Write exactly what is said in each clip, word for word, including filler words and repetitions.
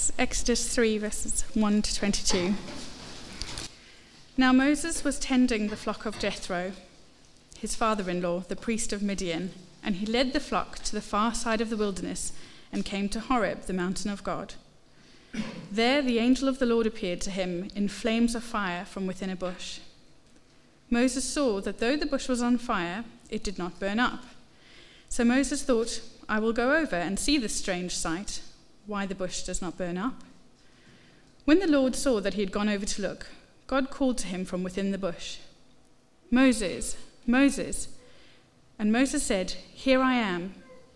text, Exodus three, verses one to twenty-two. Now Moses was tending the flock of Jethro, his father-in-law, the priest of Midian, and he led the flock to the far side of the wilderness and came to Horeb, the mountain of God. There the angel of the Lord appeared to him in flames of fire from within a bush. Moses saw that though the bush was on fire, it did not burn up. So Moses thought, I will go over and see this strange sight, why the bush does not burn up. When the Lord saw that he had gone over to look, God called to him from within the bush, Moses, Moses. And Moses said, Here I am.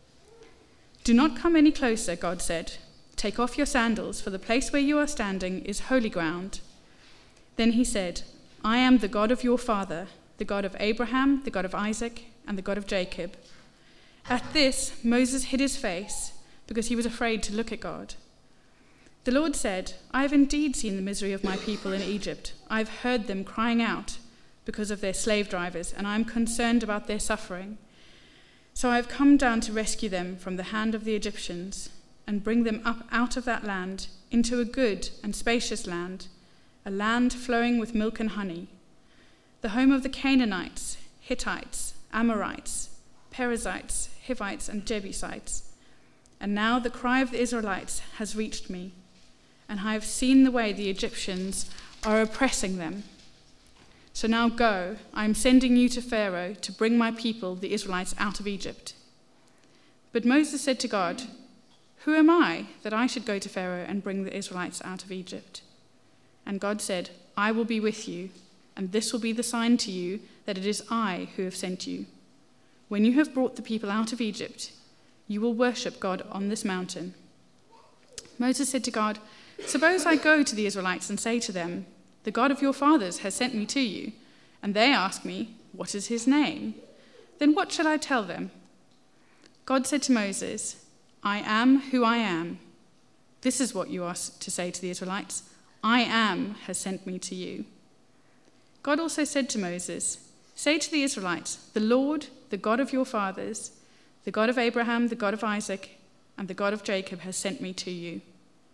Do not come any closer, God said. Take off your sandals, for the place where you are standing is holy ground. Then he said, I am the God of your father, the God of Abraham, the God of Isaac, and the God of Jacob. At this, Moses hid his face, because he was afraid to look at God. The Lord said, I have indeed seen the misery of my people in Egypt. I have heard them crying out because of their slave drivers, and I am concerned about their suffering. So I have come down to rescue them from the hand of the Egyptians and bring them up out of that land into a good and spacious land, a land flowing with milk and honey, the home of the Canaanites, Hittites, Amorites, Perizzites, Hivites, and Jebusites. And now the cry of the Israelites has reached me, and I have seen the way the Egyptians are oppressing them. So now go, I am sending you to Pharaoh to bring my people, the Israelites, out of Egypt. But Moses said to God, Who am I that I should go to Pharaoh and bring the Israelites out of Egypt? And God said, I will be with you, and this will be the sign to you that it is I who have sent you. When you have brought the people out of Egypt, you will worship God on this mountain. Moses said to God, Suppose I go to the Israelites and say to them, The God of your fathers has sent me to you, and they ask me, What is his name? Then what shall I tell them? God said to Moses, I am who I am. This is what you are to say to the Israelites, I am has sent me to you. God also said to Moses, Say to the Israelites, The Lord, the God of your fathers, the God of Abraham, the God of Isaac, and the God of Jacob has sent me to you.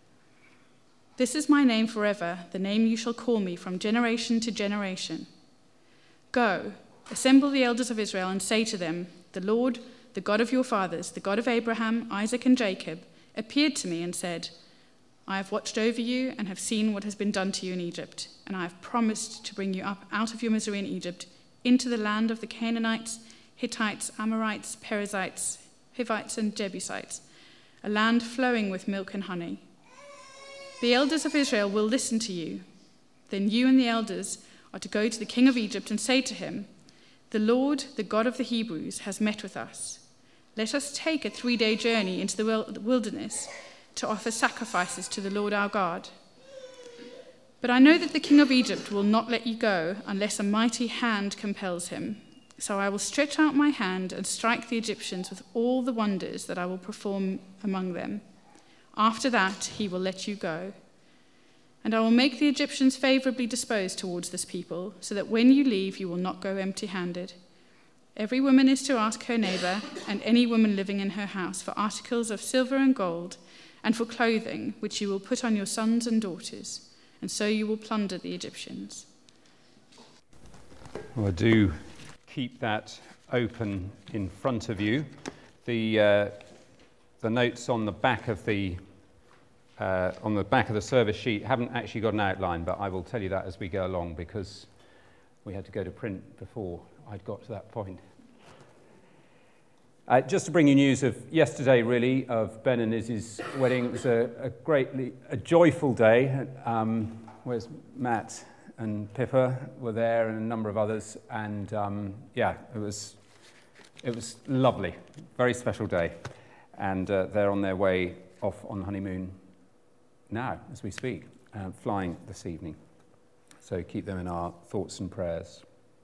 This is my name forever, the name you shall call me from generation to generation. Go, assemble the elders of Israel and say to them, The Lord, the God of your fathers, the God of Abraham, Isaac, and Jacob, appeared to me and said, I have watched over you and have seen what has been done to you in Egypt, and I have promised to bring you up out of your misery in Egypt into the land of the Canaanites, Hittites, Amorites, Perizzites, Hivites, and Jebusites, a land flowing with milk and honey. The elders of Israel will listen to you. Then you and the elders are to go to the king of Egypt and say to him, The Lord, the God of the Hebrews, has met with us. Let us take a three-day journey into the wilderness to offer sacrifices to the Lord our God. But I know that the king of Egypt will not let you go unless a mighty hand compels him. So I will stretch out my hand and strike the Egyptians with all the wonders that I will perform among them. After that, he will let you go. And I will make the Egyptians favorably disposed towards this people, so that when you leave, you will not go empty-handed. Every woman is to ask her neighbor, and any woman living in her house, for articles of silver and gold, and for clothing, which you will put on your sons and daughters, and so you will plunder the Egyptians. Well, do keep that open in front of you. The uh, the notes on the back of the uh, on the back of the service sheet haven't actually got an outline, but I will tell you that as we go along, because we had to go to print before I'd got to that point. Uh, just to bring you news of yesterday, really, of Ben and Izzy's wedding. It was a, a greatly, a joyful day. Um, where's Matt and Pippa were there, and a number of others, and um, yeah, it was it was lovely, very special day, and uh, they're on their way off on honeymoon now, as we speak, uh, flying this evening. So keep them in our thoughts and prayers.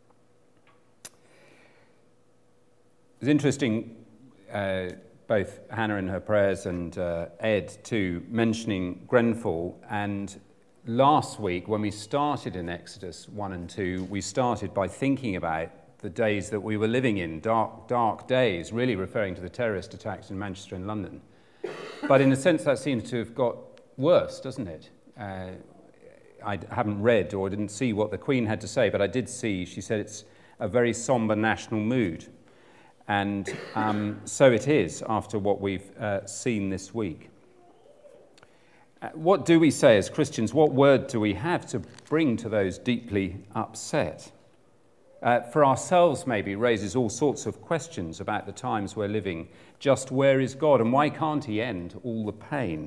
It's interesting, uh, both Hannah in her prayers and uh, Ed too, mentioning Grenfell. And last week, when we started in Exodus one and two, we started by thinking about the days that we were living in, dark, dark days, really referring to the terrorist attacks in Manchester and London. But in a sense, that seems to have got worse, doesn't it? Uh, I haven't read or didn't see what the Queen had to say, but I did see, she said it's a very somber national mood. And um, so it is after what we've uh, seen this week. Uh, what do we say as Christians? What word do we have to bring to those deeply upset? Uh, for ourselves, maybe, raises all sorts of questions about the times we're living. Just where is God, and why can't he end all the pain?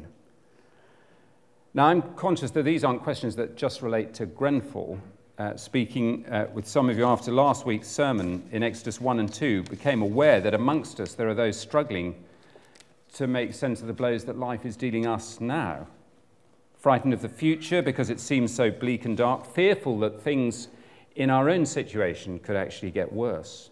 Now, I'm conscious that these aren't questions that just relate to Grenfell. Uh, speaking uh, with some of you after last week's sermon in Exodus one and two, became aware that amongst us there are those struggling to make sense of the blows that life is dealing us now. Frightened of the future because it seems so bleak and dark, fearful that things in our own situation could actually get worse.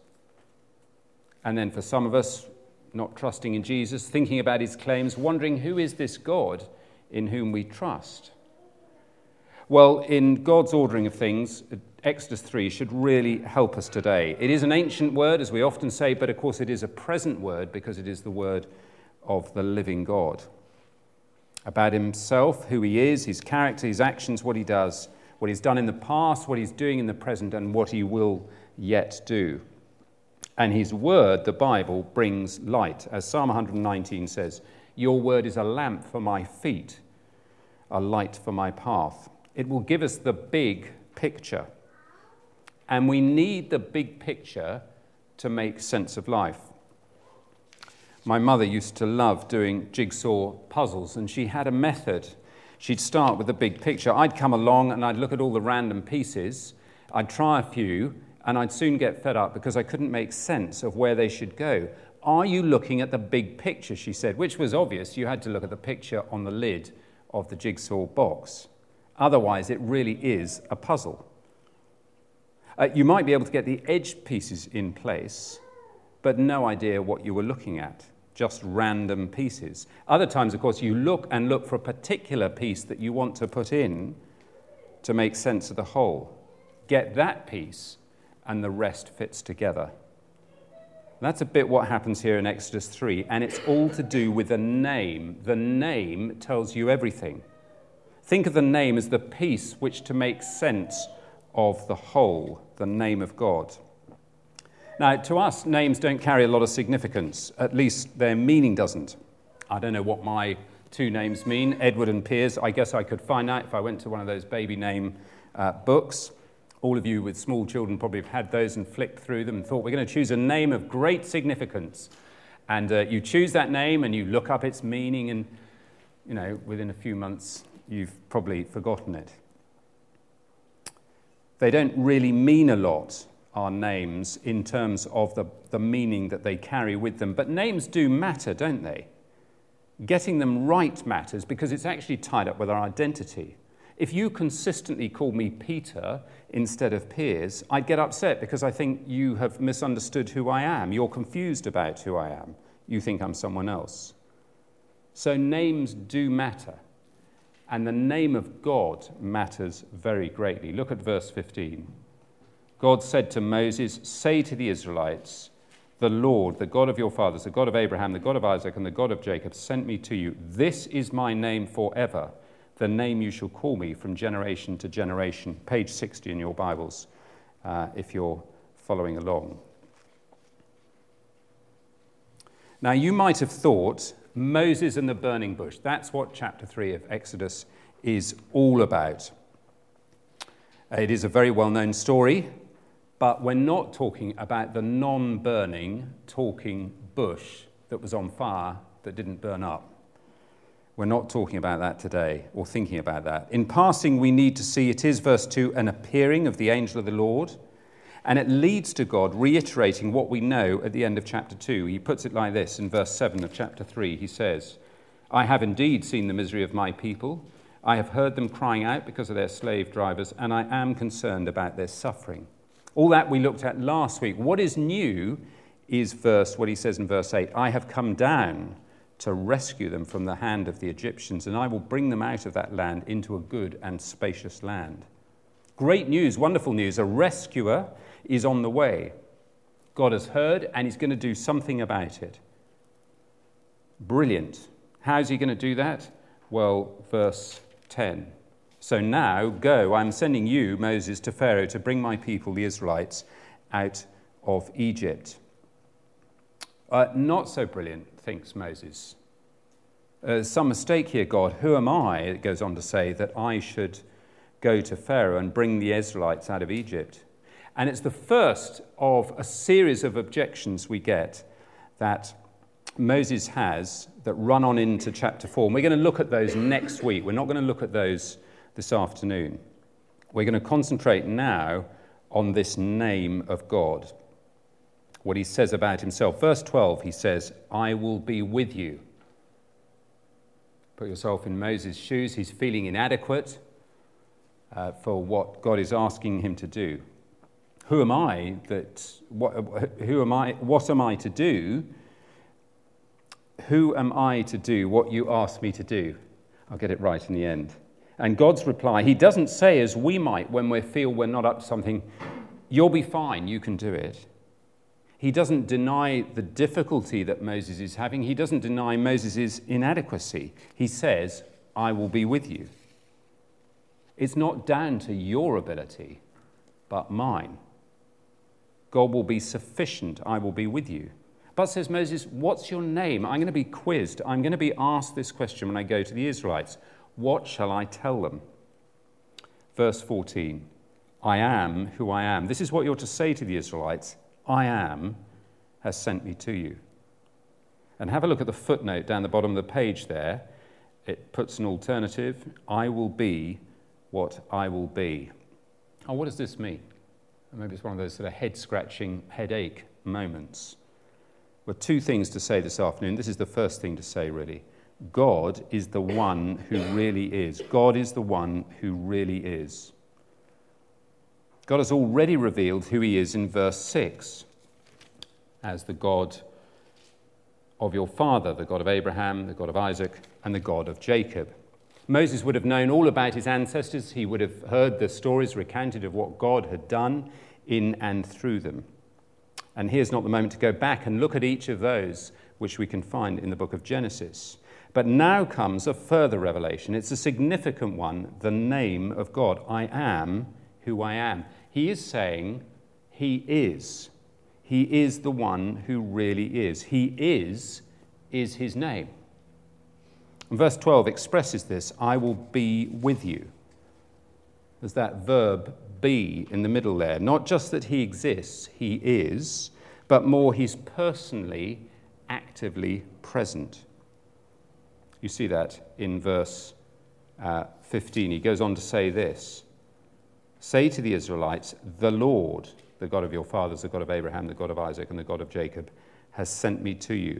And then for some of us, not trusting in Jesus, thinking about his claims, wondering who is this God in whom we trust? Well, in God's ordering of things, Exodus three should really help us today. It is an ancient word, as we often say, but of course it is a present word because it is the word of the living God. About himself, who he is, his character, his actions, what he does, what he's done in the past, what he's doing in the present, and what he will yet do. And his word, the Bible, brings light. As Psalm one nineteen says, your word is a lamp for my feet, a light for my path. It will give us the big picture. And we need the big picture to make sense of life. My mother used to love doing jigsaw puzzles, and she had a method. She'd start with the big picture. I'd come along and I'd look at all the random pieces. I'd try a few, and I'd soon get fed up because I couldn't make sense of where they should go. Are you looking at the big picture, she said, which was obvious. You had to look at the picture on the lid of the jigsaw box. Otherwise, it really is a puzzle. Uh, you might be able to get the edge pieces in place, but no idea what you were looking at, just random pieces. Other times, of course, you look and look for a particular piece that you want to put in to make sense of the whole. Get that piece, and the rest fits together. That's a bit what happens here in Exodus three, and it's all to do with the name. The name tells you everything. Think of the name as the piece which to make sense of the whole, the name of God. Now, to us, names don't carry a lot of significance. At least their meaning doesn't. I don't know what my two names mean, Edward and Piers. I guess I could find out if I went to one of those baby name uh, books. All of you with small children probably have had those and flicked through them and thought, we're going to choose a name of great significance. And uh, you choose that name and you look up its meaning, and, you know, within a few months, you've probably forgotten it. They don't really mean a lot, our names, in terms of the, the meaning that they carry with them. But names do matter, don't they? Getting them right matters because it's actually tied up with our identity. If you consistently call me Peter instead of Piers, I'd get upset because I think you have misunderstood who I am. You're confused about who I am. You think I'm someone else. So names do matter. And the name of God matters very greatly. Look at verse fifteen. God said to Moses, say to the Israelites, the Lord, the God of your fathers, the God of Abraham, the God of Isaac, and the God of Jacob, sent me to you. This is my name forever, the name you shall call me from generation to generation. Page sixty in your Bibles, uh, if you're following along. Now, you might have thought Moses and the burning bush. That's what chapter three of Exodus is all about. It is a very well-known story, but we're not talking about the non-burning, talking bush that was on fire that didn't burn up. We're not talking about that today, or thinking about that. In passing, we need to see it is, verse two, an appearing of the angel of the Lord, and it leads to God reiterating what we know at the end of chapter two. He puts it like this in verse seven of chapter three. He says, I have indeed seen the misery of my people. I have heard them crying out because of their slave drivers, and I am concerned about their suffering. All that we looked at last week. What is new is verse, what he says in verse eight, I have come down to rescue them from the hand of the Egyptians, and I will bring them out of that land into a good and spacious land. Great news, wonderful news. A rescuer is on the way. God has heard, and he's going to do something about it. Brilliant. How's he going to do that? Well, verse ten. So now, go, I'm sending you, Moses, to Pharaoh to bring my people, the Israelites, out of Egypt. Uh, not so brilliant, thinks Moses. Uh, some mistake here, God. Who am I, it goes on to say, that I should go to Pharaoh and bring the Israelites out of Egypt? And it's the first of a series of objections we get that Moses has that run on into chapter four. And we're going to look at those next week. We're not going to look at those this afternoon. We're going to concentrate now on this name of God, what he says about himself. Verse twelve, he says, I will be with you. Put yourself in Moses' shoes. He's feeling inadequate uh, for what God is asking him to do. Who am I that, what, who am I, what am I to do? Who am I to do what you ask me to do? I'll get it right in the end. And God's reply, he doesn't say as we might when we feel we're not up to something, you'll be fine, you can do it. He doesn't deny the difficulty that Moses is having. He doesn't deny Moses' inadequacy. He says, I will be with you. It's not down to your ability, but mine. God will be sufficient. I will be with you. But says Moses, what's your name? I'm going to be quizzed. I'm going to be asked this question when I go to the Israelites. What shall I tell them? Verse fourteen, I am who I am. This is what you're to say to the Israelites. I am has sent me to you. And have a look at the footnote down the bottom of the page there. It puts an alternative. I will be what I will be. Oh, what does this mean? Maybe it's one of those sort of head-scratching, headache moments. Well, two things to say this afternoon. This is the first thing to say, really. God is the one who really is. God is the one who really is. God has already revealed who he is in verse six as the God of your father, the God of Abraham, the God of Isaac, and the God of Jacob. Moses would have known all about his ancestors. He would have heard the stories recounted of what God had done in and through them. And here's not the moment to go back and look at each of those which we can find in the book of Genesis. But now comes a further revelation. It's a significant one, the name of God. I am who I am. He is saying he is. He is the one who really is. He is, is his name. And verse twelve expresses this, I will be with you. There's that verb be in the middle there. Not just that he exists, he is, but more he's personally, actively present. You see that in verse uh, fifteen. He goes on to say this. Say to the Israelites, the Lord, the God of your fathers, the God of Abraham, the God of Isaac, and the God of Jacob, has sent me to you.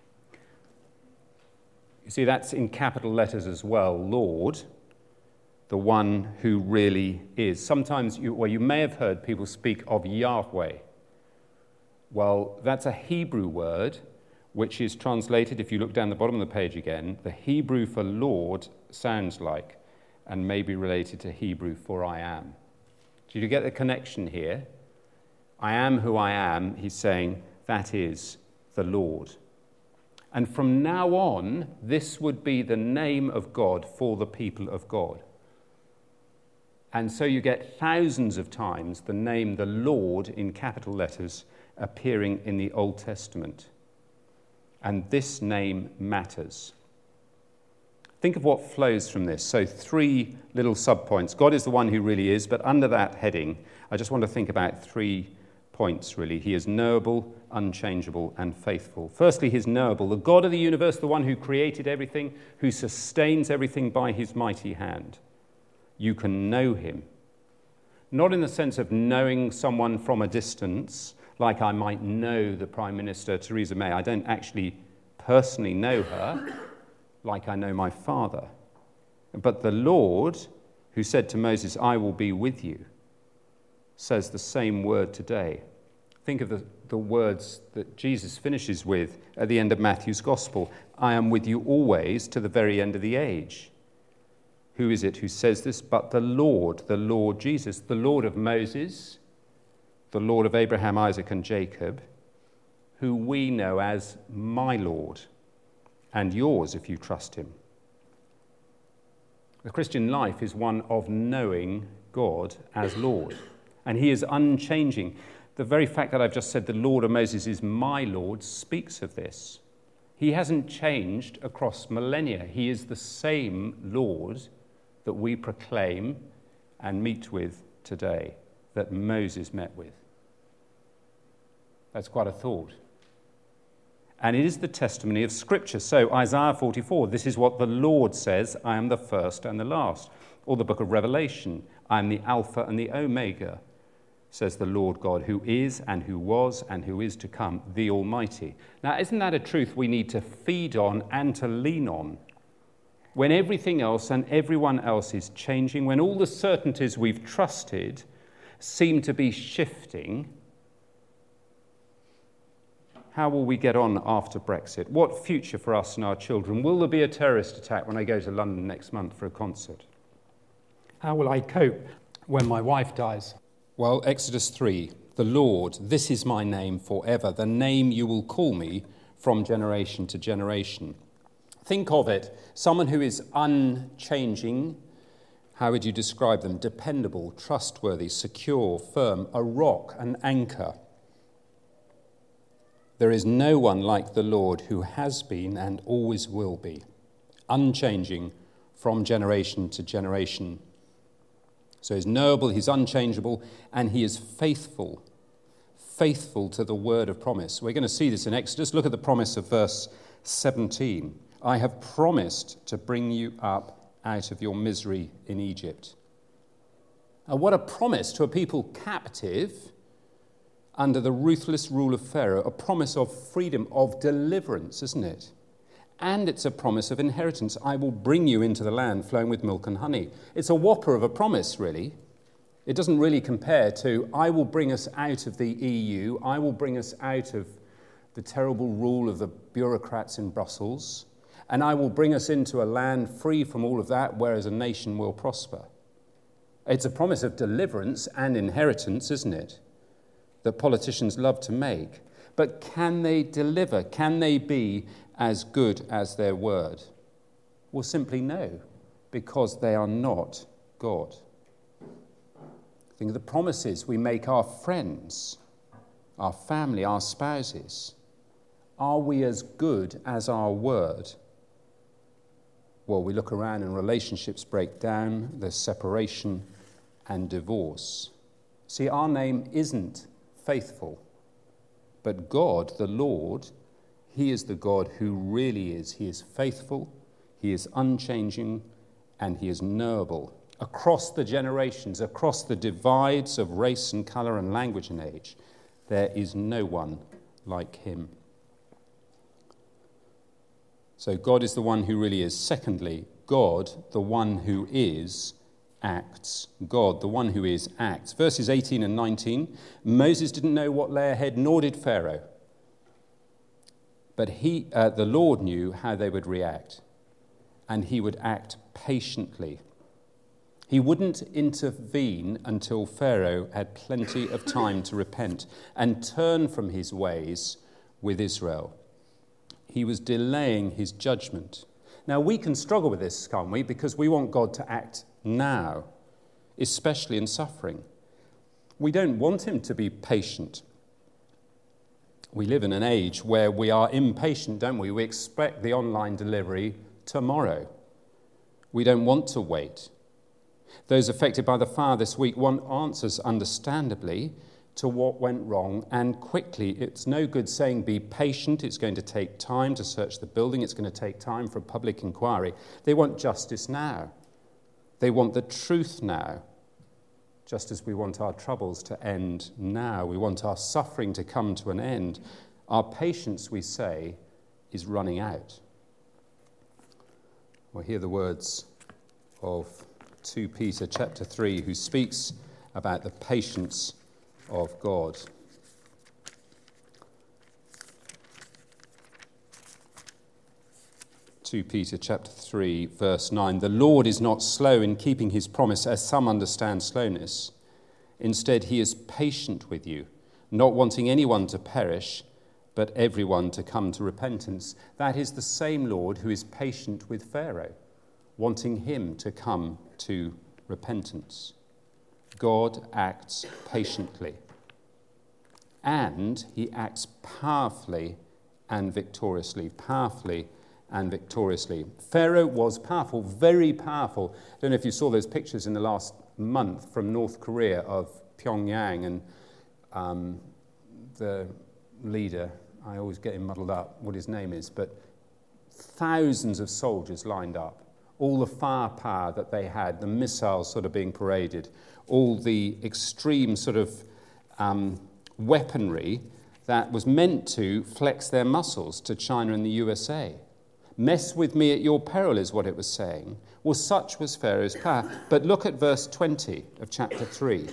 You see, that's in capital letters as well, Lord, the one who really is. Sometimes, you, well, you may have heard people speak of Yahweh. Well, that's a Hebrew word, which is translated, if you look down the bottom of the page again, the Hebrew for Lord sounds like, and may be related to Hebrew for I am. Do you get the connection here? I am who I am, he's saying, that is the Lord. And from now on, this would be the name of God for the people of God. And so you get thousands of times the name the Lord in capital letters appearing in the Old Testament. And this name matters. Think of what flows from this. So three little subpoints. God is the one who really is, but under that heading, I just want to think about three points, really. He is knowable, unchangeable, and faithful. Firstly, he's knowable. The God of the universe, the one who created everything, who sustains everything by his mighty hand. You can know him. Not in the sense of knowing someone from a distance, like I might know the Prime Minister, Theresa May. I don't actually personally know her, like I know my Father. But the Lord, who said to Moses, I will be with you, says the same word today. Think of the, the words that Jesus finishes with at the end of Matthew's Gospel. I am with you always to the very end of the age. Who is it who says this? But the Lord, the Lord Jesus, the Lord of Moses, the Lord of Abraham, Isaac, and Jacob, who we know as my Lord, and yours if you trust him. The Christian life is one of knowing God as Lord, and he is unchanging. The very fact that I've just said the Lord of Moses is my Lord speaks of this. He hasn't changed across millennia. He is the same Lord that we proclaim and meet with today, that Moses met with. That's quite a thought. And it is the testimony of Scripture. So Isaiah forty-four, this is what the Lord says, I am the first and the last. Or the book of Revelation, I am the Alpha and the Omega, says the Lord God, who is and who was and who is to come, the Almighty. Now, isn't that a truth we need to feed on and to lean on? When everything else and everyone else is changing, when all the certainties we've trusted seem to be shifting, how will we get on after Brexit? What future for us and our children? Will there be a terrorist attack when I go to London next month for a concert? How will I cope when my wife dies? Well, Exodus three, the Lord, this is my name forever, the name you will call me from generation to generation. Think of it, someone who is unchanging. How would you describe them? Dependable, trustworthy, secure, firm, a rock, an anchor. There is no one like the Lord who has been and always will be, unchanging from generation to generation. So he's knowable, he's unchangeable, and he is faithful, faithful to the word of promise. We're going to see this in Exodus. Look at the promise of verse seventeen. I have promised to bring you up out of your misery in Egypt. Now, what a promise to a people captive under the ruthless rule of Pharaoh, a promise of freedom, of deliverance, isn't it? And it's a promise of inheritance. I will bring you into the land flowing with milk and honey. It's a whopper of a promise, really. It doesn't really compare to, I will bring us out of the E U, I will bring us out of the terrible rule of the bureaucrats in Brussels, and I will bring us into a land free from all of that, whereas a nation will prosper. It's a promise of deliverance and inheritance, isn't it, that politicians love to make. But can they deliver? Can they be as good as their word? Well, simply no, because they are not God. Think of the promises we make our friends, our family, our spouses. Are we as good as our word? Well, we look around and relationships break down, there's separation and divorce. See, our name isn't faithful, but God, the Lord, he is the God who really is. He is faithful, he is unchanging, and he is knowable. Across the generations, across the divides of race and colour and language and age, there is no one like him. So God is the one who really is. Secondly, God, the one who is, acts. God, the one who is, acts. Verses eighteen and nineteen, Moses didn't know what lay ahead, nor did Pharaoh. But he, uh, the Lord knew how they would react, and he would act patiently. He wouldn't intervene until Pharaoh had plenty of time to repent and turn from his ways with Israel. He was delaying his judgment. Now, we can struggle with this, can't we? Because we want God to act now, especially in suffering. We don't want him to be patient. We live in an age where we are impatient, don't we? We expect the online delivery tomorrow. We don't want to wait. Those affected by the fire this week want answers, understandably, to what went wrong and quickly. It's no good saying be patient. It's going to take time to search the building. It's going to take time for a public inquiry. They want justice now. They want the truth now, just as we want our troubles to end now. We want our suffering to come to an end. Our patience, we say, is running out. We'll hear the words of Second Peter chapter three, who speaks about the patience of God. Second Peter chapter three, verse nine. The Lord is not slow in keeping his promise, as some understand slowness. Instead, he is patient with you, not wanting anyone to perish, but everyone to come to repentance. That is the same Lord who is patient with Pharaoh. wanting him to come to repentance. God acts patiently, and he acts powerfully and victoriously, powerfully and victoriously. Pharaoh was powerful, very powerful. I don't know if you saw those pictures in the last month from North Korea of Pyongyang and um, the leader, I always get him muddled up what his name is, but thousands of soldiers lined up, all the firepower that they had, the missiles sort of being paraded, all the extreme sort of um, weaponry that was meant to flex their muscles to China and the U S A. Mess with me at your peril is what it was saying. Well, such was Pharaoh's power. But look at verse twenty of chapter three.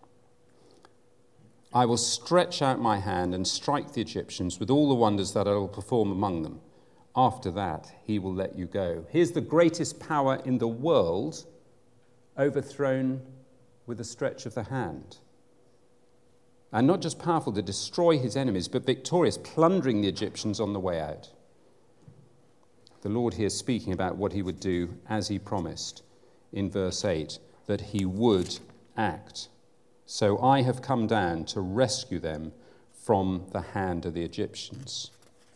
I will stretch out my hand and strike the Egyptians with all the wonders that I will perform among them. After that, he will let you go. Here's the greatest power in the world overthrown with a stretch of the hand. And not just powerful to destroy his enemies, but victorious, plundering the Egyptians on the way out. The Lord here speaking about what he would do as he promised in verse eight, that he would act. So I have come down to rescue them from the hand of the Egyptians.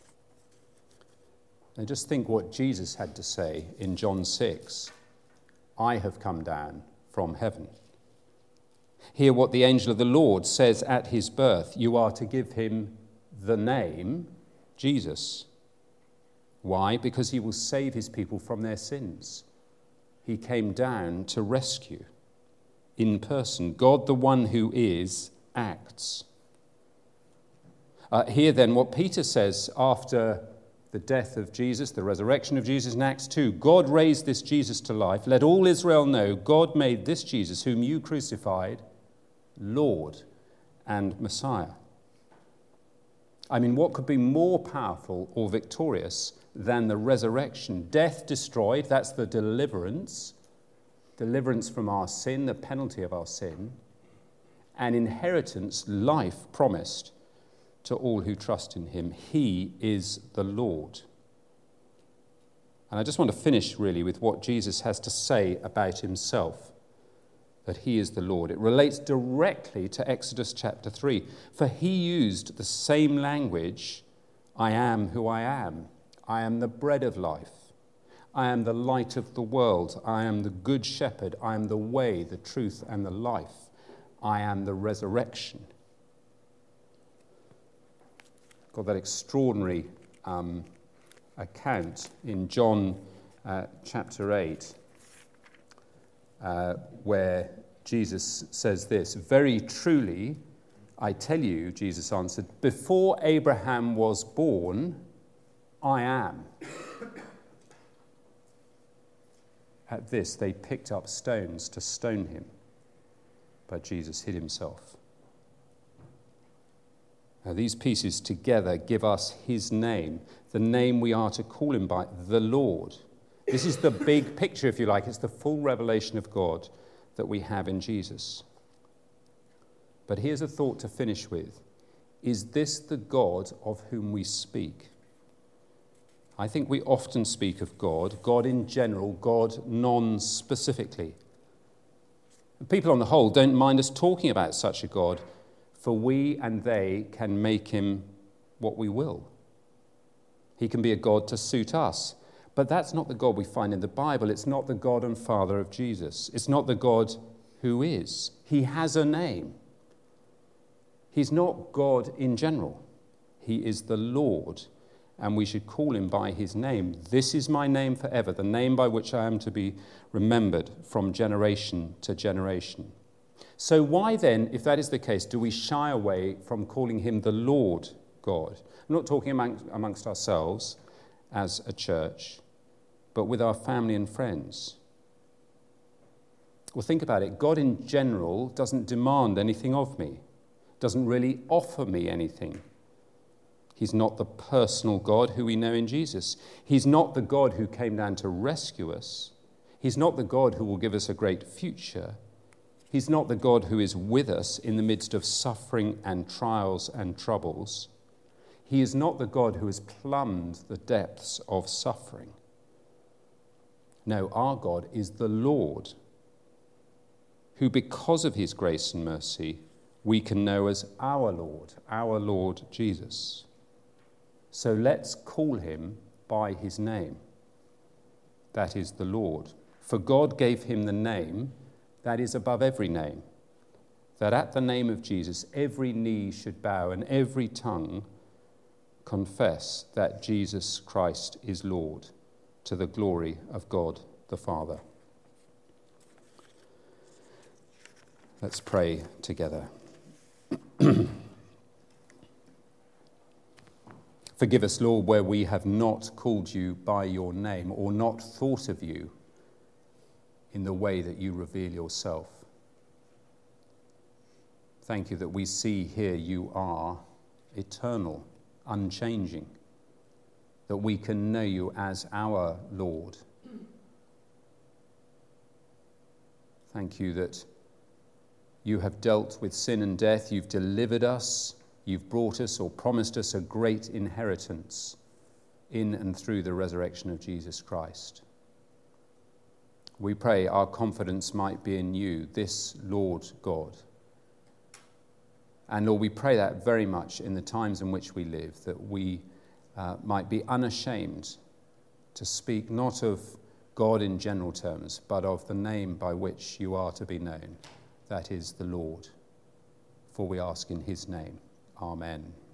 Now just think what Jesus had to say in John six. I have come down from heaven. Hear what the angel of the Lord says at his birth. You are to give him the name Jesus. Why? Because he will save his people from their sins. He came down to rescue in person. God, the one who is, acts. Uh, here then what Peter says after the death of Jesus, the resurrection of Jesus in Acts two. God raised this Jesus to life. Let all Israel know God made this Jesus, whom you crucified, Lord and Messiah. I mean, what could be more powerful or victorious than the resurrection? Death destroyed, that's the deliverance. Deliverance from our sin, the penalty of our sin. And inheritance, life promised to all who trust in him. He is the Lord. And I just want to finish really with what Jesus has to say about himself, that he is the Lord. It relates directly to Exodus chapter three, for he used the same language, I am who I am. I am the bread of life. I am the light of the world. I am the good shepherd. I am the way, the truth, and the life. I am the resurrection. Got that extraordinary um, account in John uh, chapter eight, uh, where Jesus says this, very truly, I tell you, Jesus answered, before Abraham was born, I am. At this, they picked up stones to stone him, but Jesus hid himself. Now, these pieces together give us his name, the name we are to call him by, the Lord. This is the big picture, if you like. It's the full revelation of God that we have in Jesus. But here's a thought to finish with. Is this the God of whom we speak? I think we often speak of God, God in general, God non-specifically. People on the whole don't mind us talking about such a God, for we and they can make him what we will. He can be a God to suit us. But that's not the God we find in the Bible. It's not the God and Father of Jesus. It's not the God who is. He has a name. He's not God in general. He is the Lord, and we should call him by his name. This is my name forever, the name by which I am to be remembered from generation to generation. So why then, if that is the case, do we shy away from calling him the Lord God? I'm not talking among, amongst ourselves as a church, but with our family and friends. Well, think about it. God in general doesn't demand anything of me, doesn't really offer me anything. He's not the personal God who we know in Jesus. He's not the God who came down to rescue us. He's not the God who will give us a great future. He's not the God who is with us in the midst of suffering and trials and troubles. He is not the God who has plumbed the depths of suffering. No, our God is the Lord, who because of his grace and mercy, we can know as our Lord, our Lord Jesus. So let's call him by his name. That is the Lord. For God gave him the name that is above every name, that at the name of Jesus every knee should bow and every tongue confess that Jesus Christ is Lord, to the glory of God the Father. Let's pray together. Forgive us, Lord, where we have not called you by your name or not thought of you in the way that you reveal yourself. Thank you that we see here you are eternal, unchanging, that we can know you as our Lord. Thank you that you have dealt with sin and death, you've delivered us, you've brought us or promised us a great inheritance in and through the resurrection of Jesus Christ. We pray our confidence might be in you, this Lord God. And Lord, we pray that very much in the times in which we live, that we uh, might be unashamed to speak not of God in general terms, but of the name by which you are to be known, that is the Lord. For we ask in his name. Amen.